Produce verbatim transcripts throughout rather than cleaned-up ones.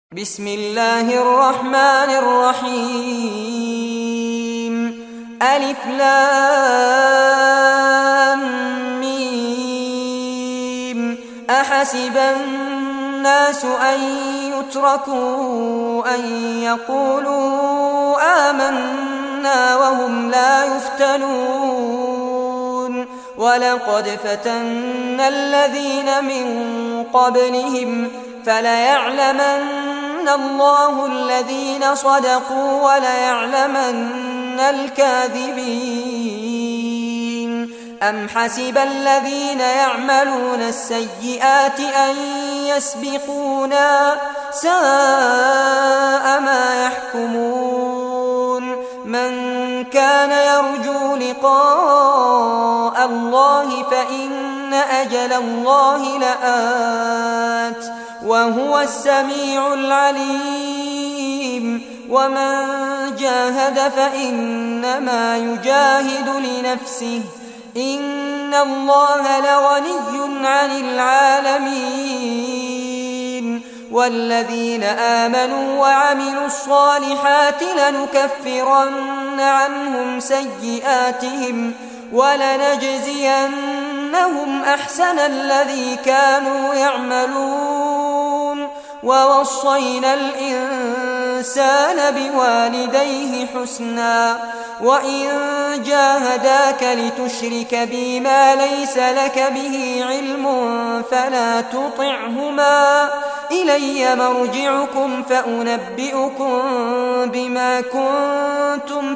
بسم الله الرحمن الرحيم ألف لام ميم أحسب الناس أن يتركوا أن يقولوا آمنا وهم لا يفتنون ولقد فتنا الذين من قبلهم فليعلمن الله الذين صدقوا وليعلمن الكاذبين أم حسب الذين يعملون السيئات أن يسبقونا ساء ما يحكمون من كان يرجو لقاء الله فإن أجل الله لآت وهو السميع العليم ومن جاهد فإنما يجاهد لنفسه إن الله لغني عن العالمين والذين آمنوا وعملوا الصالحات لنكفرن عنهم سيئاتهم ولنجزينهم أحسن الذي كانوا يعملون ووصينا الإنسان بوالديه حسنا وإن جاهداك لتشرك بي ما ليس لك به علم فلا تطعهما إلي مرجعكم فأنبئكم بما كنتم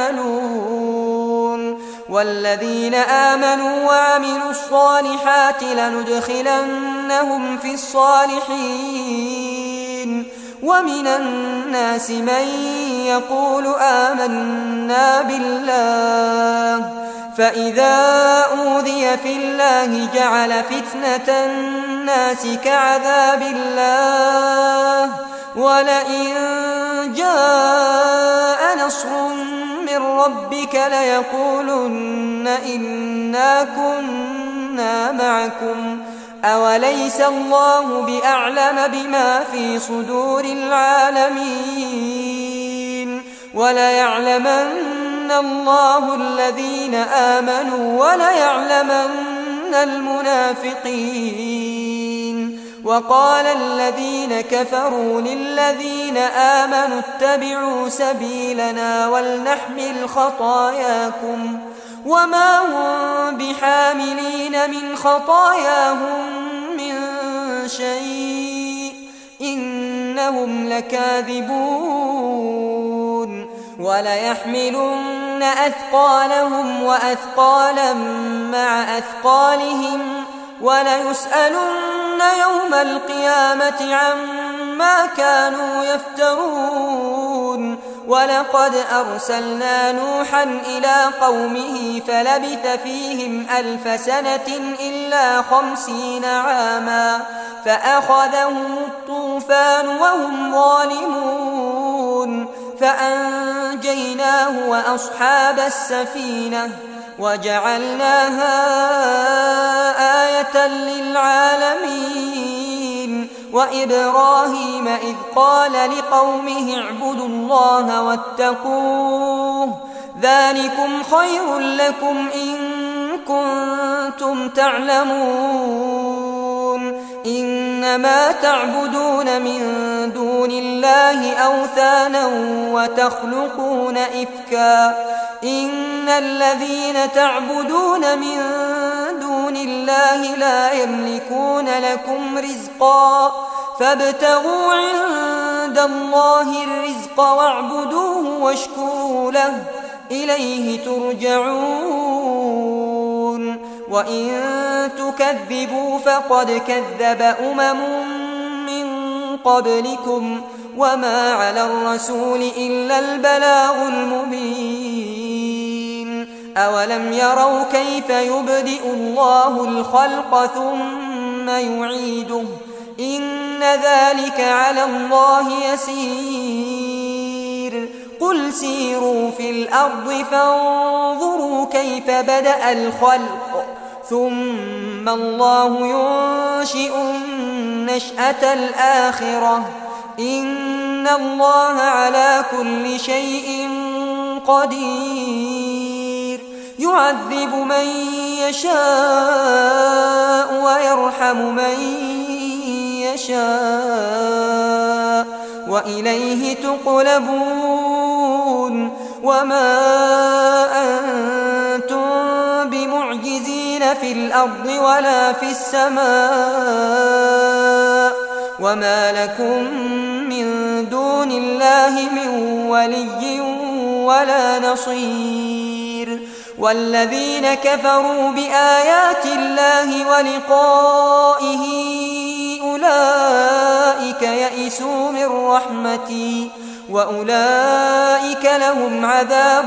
تعملون والذين آمنوا وعملوا الصالحات لندخلنهم في الصالحين ومن الناس من يقول آمنا بالله فإذا أوذي في الله جعل فتنة الناس كعذاب الله ولئن جاء نصر من ربك ليقولن إنا كنا معكم أوليس الله بأعلم بما في صدور العالمين وليعلمن الله الذين آمنوا وليعلمن المنافقين وقال الذين كفروا للذين آمنوا اتبعوا سبيلنا ولنحمل خطاياكم وما هم بحاملين من خطاياهم من شيء إنهم لكاذبون وليحملن أثقالهم وأثقالا مع أثقالهم وليسألن يوم القيامة عما كانوا يفترون ولقد أرسلنا نوحا إلى قومه فلبث فيهم ألف سنة إلا خمسين عاما فأخذهم الطوفان وهم ظالمون فأنجيناه وأصحاب السفينة وجعلناها آية للعالمين وإبراهيم إذ قال لقومه اعبدوا الله واتقوه ذلكم خير لكم إن كنتم تعلمون إنما تعبدون من دون الله أوثانا وتخلقون إفكا إن الذين تعبدون من دون الله لا يملكون لكم رزقا فابتغوا عند الله الرزق واعبدوه واشكروا له إليه ترجعون وإن تكذبوا فقد كذب أمم من قبلكم وما على الرسول إلا البلاغ المبين أولم يروا كيف يبدئ الله الخلق ثم يعيده إن ذلك على الله يسير قل سيروا في الأرض فانظروا كيف بدأ الخلق ثم الله ينشئ النشأة الآخرة إن الله على كل شيء قدير يعذب من يشاء ويرحم من يشاء وإليه تقلبون وما أنتم بمعجزين في الأرض ولا في السماء وما لكم من دون الله من ولي ولا نصير والذين كفروا بآيات الله ولقائه أولئك يئسوا من رحمتي وأولئك لهم عذاب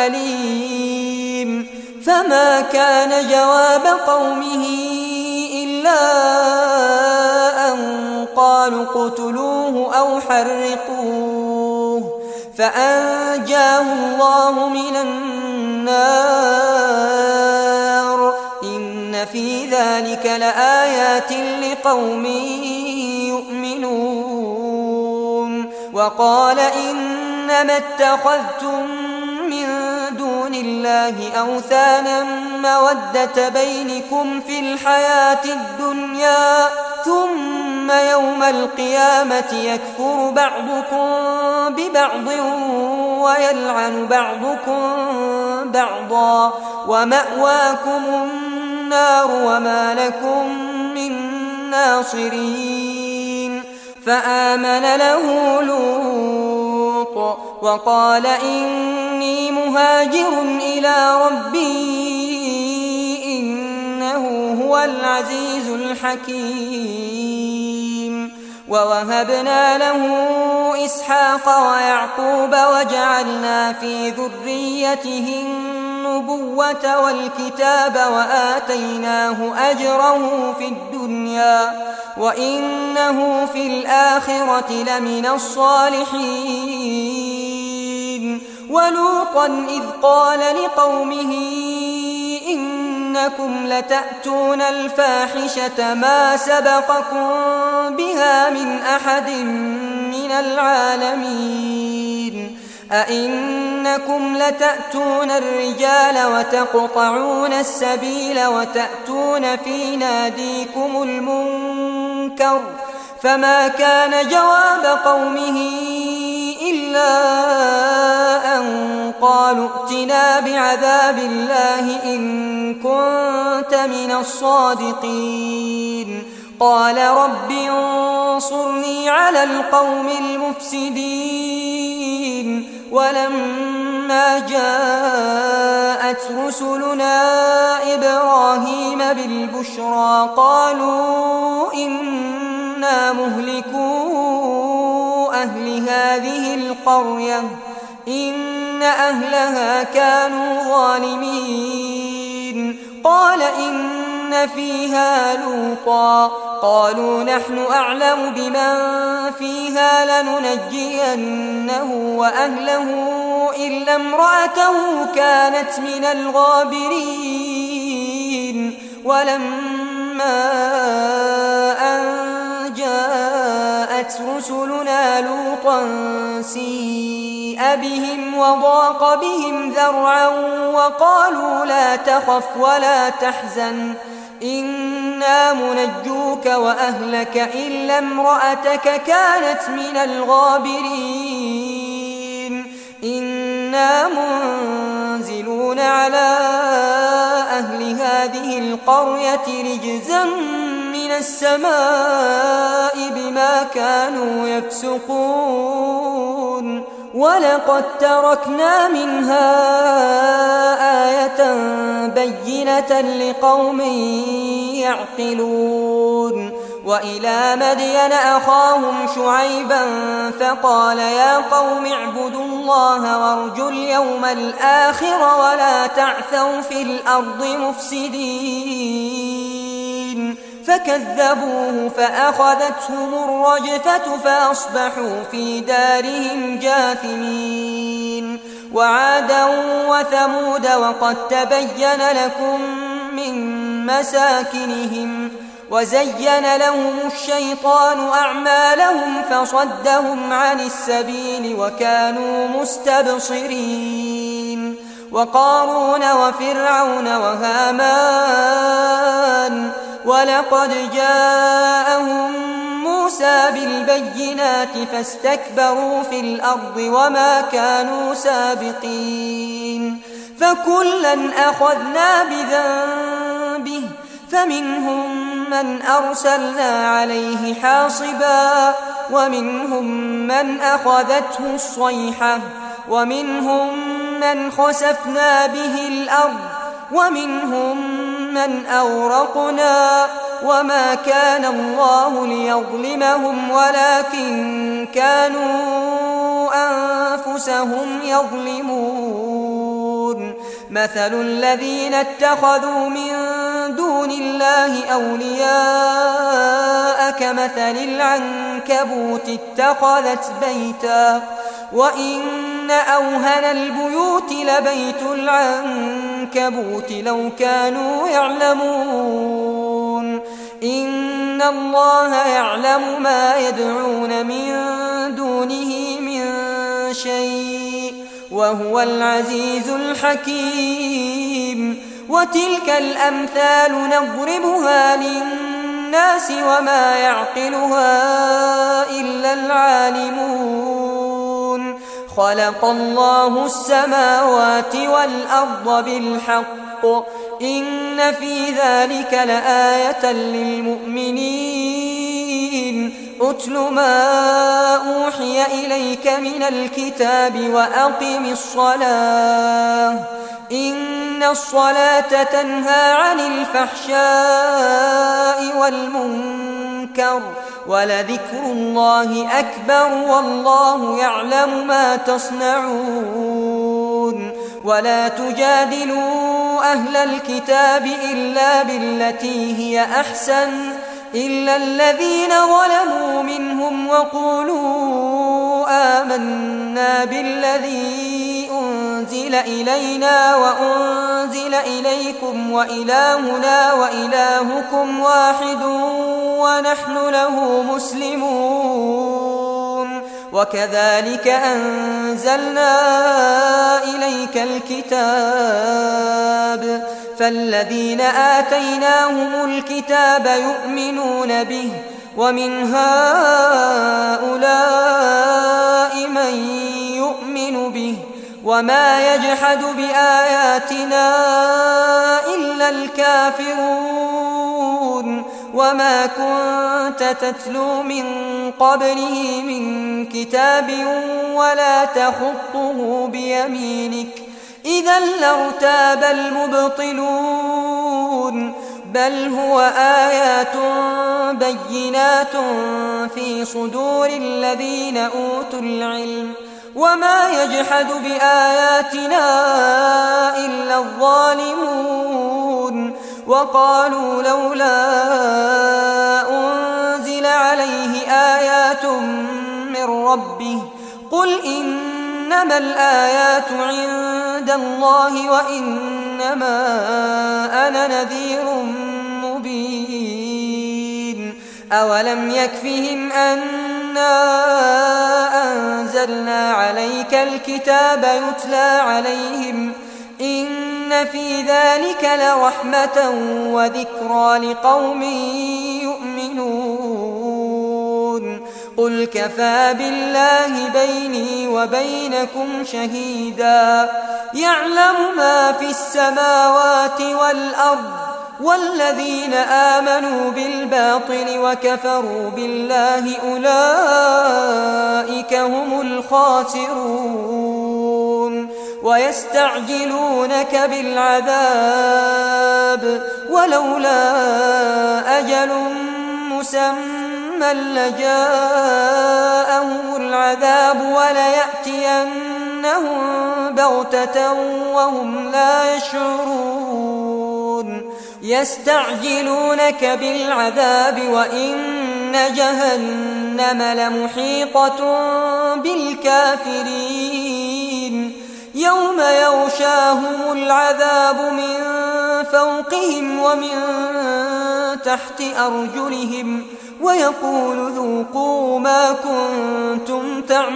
أليم فما كان جواب قومه إلا أن قالوا اقتلوه أو حرقوه فأنجاه الله من النار إن في ذلك لآيات لقوم يؤمنون وقال إنما اتخذتم من دون الله أوثانا مودة بينكم في الحياة الدنيا ثم يوم القيامة يكفر بعضكم ببعض ويلعن بعضكم بعضا ومأواكم النار وما لكم من ناصرين فآمن له لوط وقال إني مهاجر إلى ربي إنه هو العزيز الحكيم ووهبنا له إسحاق ويعقوب وجعلنا في ذريته النبوة والكتاب وآتيناه أجره في الدنيا وإنه في الآخرة لمن الصالحين ولوطا إذ قال لقومه إنكم لتأتون الفاحشة ما سبقكم بها من أحد من العالمين أئنكم لتأتون الرجال وتقطعون السبيل وتأتون في ناديكم المنكر فما كان جواب قومه إلا أن قالوا ائتنا بعذاب الله إن كنت من الصادقين قال رب انصرني على القوم المفسدين ولما جاءت رسلنا إبراهيم بالبشرى قالوا إنا مهلكو أهل هذه القرية إن أهلها كانوا ظالمين قال إن فيها لوطا قالوا نحن أعلم بمن فيها لننجينه وأهله إلا امرأته كانت من الغابرين ولما أن جاءت رسلنا لوطا سيء بهم وضاق بهم ذرعا وقالوا لا تخف ولا تحزن إنا منجوك وأهلك إلا امرأتك كانت من الغابرين إنا منزلون على أهل هذه القرية رجزا من السماء بما كانوا يفسقون ولقد تركنا منها آية بينة لقوم يعقلون وإلى مدين أخاهم شعيبا فقال يا قوم اعبدوا الله وارجوا اليوم الآخر ولا تعثوا في الأرض مفسدين فكذبوه فأخذتهم الرجفة فأصبحوا في دارهم جاثمين وعادا وثمود وقد تبين لكم من مساكنهم وزين لهم الشيطان أعمالهم فصدهم عن السبيل وكانوا مستبصرين وقارون وفرعون وهامان ولقد جاءهم موسى بالبينات فاستكبروا في الأرض وما كانوا سابقين فكلا أخذنا بذنبه فمنهم من أرسلنا عليه حاصبا ومنهم من أخذته الصيحة ومنهم من خسفنا به الأرض ومنهم من أغرقنا وما كان الله ليظلمهم ولكن كانوا أنفسهم يظلمون مثل الذين اتخذوا من دون الله أولياء كمثل العنكبوت اتخذت بيتا وإن أوهن البيوت لبيت العنكبوت لو كانوا يعلمون إن الله يعلم ما يدعون من دونه من شيء وهو العزيز الحكيم وتلك الأمثال نضربها للناس وما يعقلها إلا العالمون خلق الله السماوات والأرض بالحق إن في ذلك لآية للمؤمنين أتل ما أوحي إليك من الكتاب وأقم الصلاة إن الصلاة تنهى عن الفحشاء والمنكر ولذكر الله أكبر والله يعلم ما تصنعون ولا تجادلوا أهل الكتاب إلا بالتي هي أحسن إلا الذين ظلموا منهم وقولوا آمنا بالذي أنزل إلينا وأنزل إليكم وإلهنا وإلهكم واحد ونحن له مسلمون وكذلك أنزلنا إليك الكتاب فالذين آتيناهم الكتاب يؤمنون به ومن هؤلاء من يؤمن به وما يجحد بآياتنا إلا الكافرون وما كنت تتلو من قبله من كتاب ولا تخطه بيمينك إذا لارتاب المبطلون بل هو آيات بينات في صدور الذين أوتوا العلم وما يجحد بآياتنا إلا الظالمون وقالوا لولا أنزل عليه آيات من ربه قل إنما الآيات عند الله وإنما أنا نذير مبين أولم يكفهم أنا أنزلنا عليك الكتاب يتلى عليهم إن في ذلك لرحمة وذكرى لقوم يؤمنون قل كفى بالله بيني وبينكم شهيدا يعلم ما في السماوات والأرض والذين آمنوا بالباطل وكفروا بالله أولئك هم الخاسرون ويستعجلونك بالعذاب ولولا أجل مسمى لجاءهم العذاب وليأتينهم بغتة وهم لا يشعرون يستعجلونك بالعذاب وإن جهنم لمحيطة بالكافرين يوم يغشاهم العذاب من فوقهم ومن تحت أرجلهم ويقول ذوقوا ما كنتم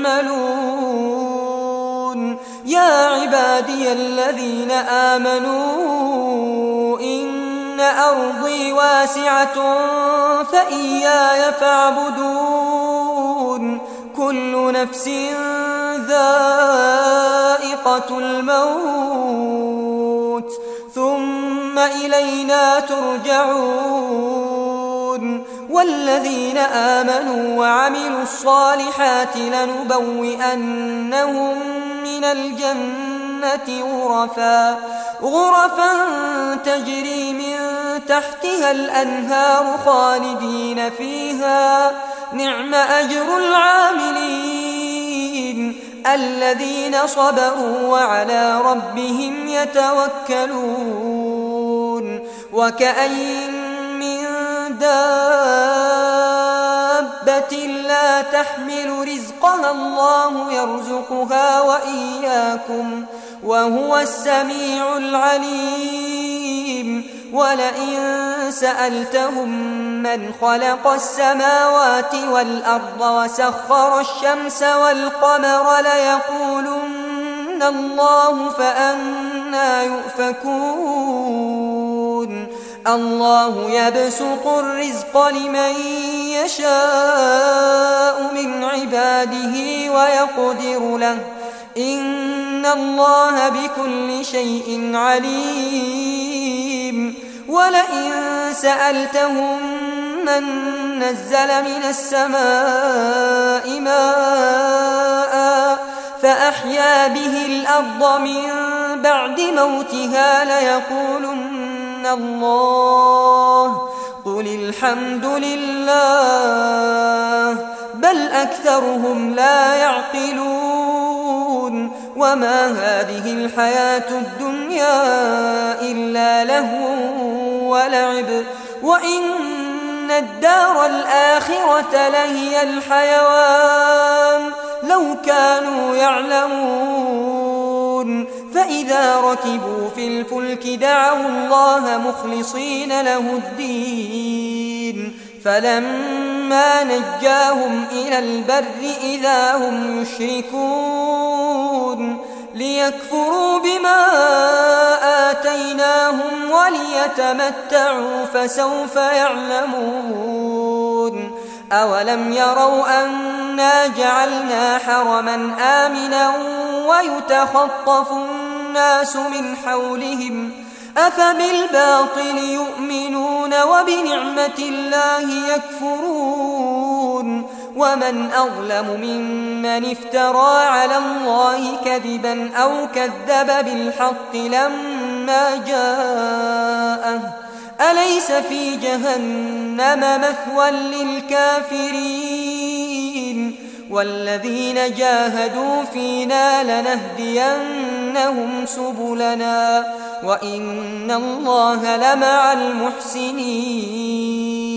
تعملون يا عبادي الذين آمنوا إن أرضي واسعة فإياي فاعبدون كل نفس ذائقة الموت ثم إلينا ترجعون والذين آمنوا وعملوا الصالحات لنبوئنهم من الجنة غرفا غرفا تجري من تحتها الأنهار خالدين فيها نعم أجر العاملين الذين صبروا وعلى ربهم يتوكلون وكأين من دابة لا تحمل رزقها الله يرزقها وإياكم وهو السميع العليم ولئن سألتهم من خلق السماوات والأرض وسخر الشمس والقمر ليقولن الله فأنى يؤفكون الله يبسط الرزق لمن يشاء من عباده ويقدر له إن الله بكل شيء عليم ولئن سألتهم من نزل من السماء ماء فأحيا به الأرض من بعد موتها ليقولن الله قل الحمد لله بل أكثرهم لا يعقلون وما هذه الحياة الدنيا إلا لهو ولعب وإن الدار الآخرة لهي الحيوان لو كانوا يعلمون فإذا ركبوا في الفلك دعوا الله مخلصين له الدين فلما نجاهم إلى البر إذا هم يشركون ليكفروا بما آتيناهم وليتمتعوا فسوف يعلمون أولم يروا أنا جعلنا حرما آمنا ويتخطف الناس من حولهم أفبالباطل يؤمنون وبنعمة الله يكفرون ومن أظلم ممن افترى على الله كذبا أو كذب بالحق لما جاءه أليس في جهنم مثوى للكافرين والذين جاهدوا فينا لنهدينهم سبلنا وإن الله لمع المحسنين